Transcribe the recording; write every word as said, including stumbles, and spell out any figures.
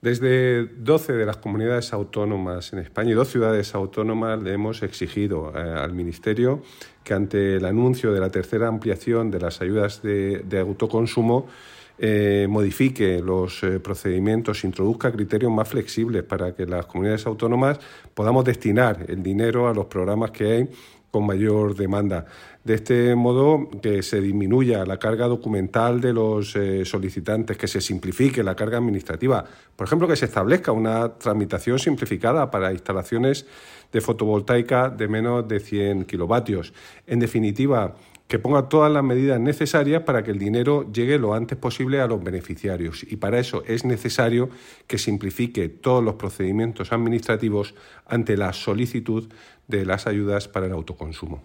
Desde doce de las comunidades autónomas en España y dos ciudades autónomas le hemos exigido eh, al Ministerio que ante el anuncio de la tercera ampliación de las ayudas de, de autoconsumo eh, modifique los eh, procedimientos, introduzca criterios más flexibles para que las comunidades autónomas podamos destinar el dinero a los programas que hay con mayor demanda. De este modo, que se disminuya la carga documental de los eh, solicitantes, que se simplifique la carga administrativa. Por ejemplo, que se establezca una tramitación simplificada para instalaciones de fotovoltaica de menos de cien kilovatios. En definitiva, que ponga todas las medidas necesarias para que el dinero llegue lo antes posible a los beneficiarios. Y para eso es necesario que simplifique todos los procedimientos administrativos ante la solicitud de las ayudas para el autoconsumo.